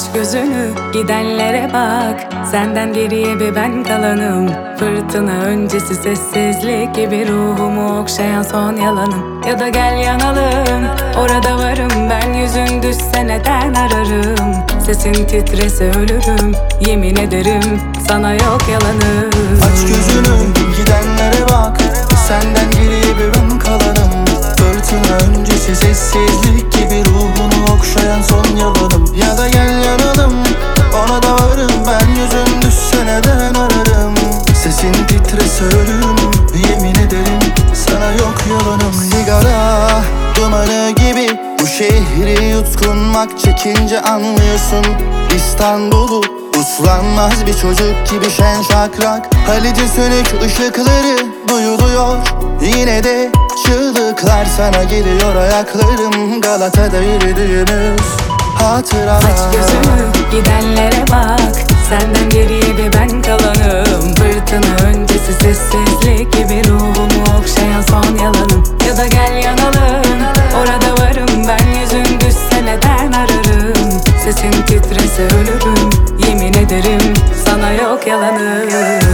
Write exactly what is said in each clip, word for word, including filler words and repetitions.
gözünü, gidenlere bak. Senden geriye bir ben kalanım. Fırtına öncesi sessizlik gibi ruhumu okşayan son yalanım. Ya da gel yanalım, orada varım ben. Yüzün düşse neden ararım? Sesin titrese ölürüm, yemin ederim sana yok yalanım. Aç gözünü, gidenlere bak. Senden geriye bir ben kalanım. Fırtına öncesi sessizlik gibi ruhunu okşayan son yalanım. Ya da gel yanalım, ona da varım ben. Yüzün düşse neden ararım? Sesin titrese ölürüm, yemin ederim sana yok yalanım. Sigara dumanı gibi bu şehri yutkunmak, çekince anlıyorsun İstanbul'u. Uslanmaz bir çocuk gibi şen şakrak. Halice sönük ışıkları duyuluyor. Yine de çığlıklar sana geliyor ayaklarım. Galata'da yürüdüğümüz hatıralar. Aç gözünü, gidenlere bak. Senden geriye bir ben kalanım. Fırtına öncesi sessizlik gibi ruhumu okşayan son yalanım. Ya da gel yanalım, orada varım ben. Yüzün düşse neden ararım? Sesin titrese ölürüm, yemin ederim sana yok yalanım.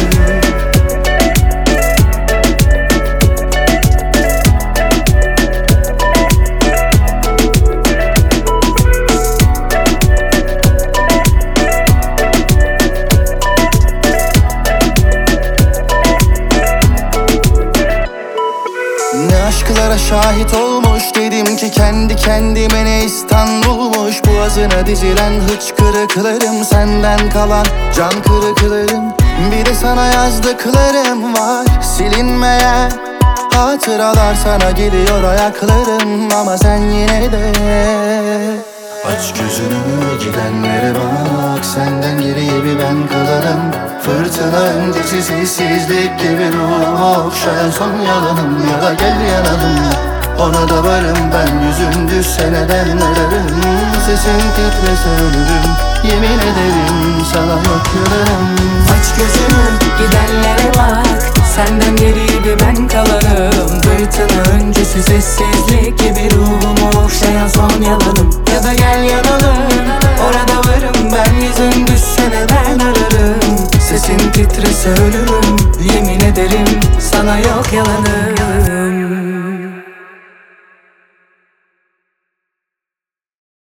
Ne aşklara şahit olmuş, dedim ki kendi kendime ne İstanbul'muş. Boğazına dizilen hıçkırıklarım, senden kalan can kırıklarım. Bir de sana yazdıklarım var, silinmeyen hatıralar. Sana geliyor ayaklarım ama sen yine de aç gözünü, gidenlere bak. Senden geriye bir ben kalanım. Fırtına öncesi sessizlik gibi ruhumu okşayan son yalanım. Ya da gel yanalım, ona da varım ben. Yüzün düşse neden ararım? Sesin titrese ölürüm, yemin ederim sana yok yalanım. Aç gözünü, gidenlere bak. Senden geriye bir ben kalanım. Fırtına öncesi sessizlik gibi ruhumu okşayan son yalanım. Ya da gel yanalım, orada varım ben. Yüzün düşse neden ararım? Sesin titrese ölürüm, yemin ederim sana yok yalanım.